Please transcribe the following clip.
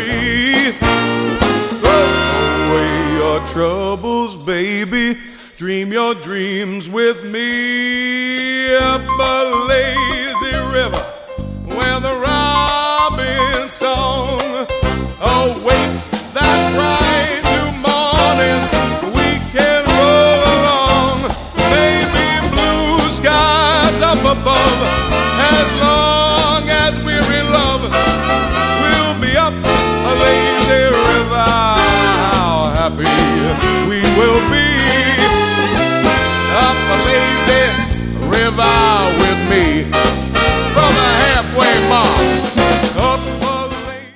happy. Throw away your troubles, baby. Dream your dreams with me. Up a lazy river where the robin song awaits that bright new morning. We can roll along, maybe blue skies up above. As long as we're in love, we'll be up a lazy river. How happy we will be.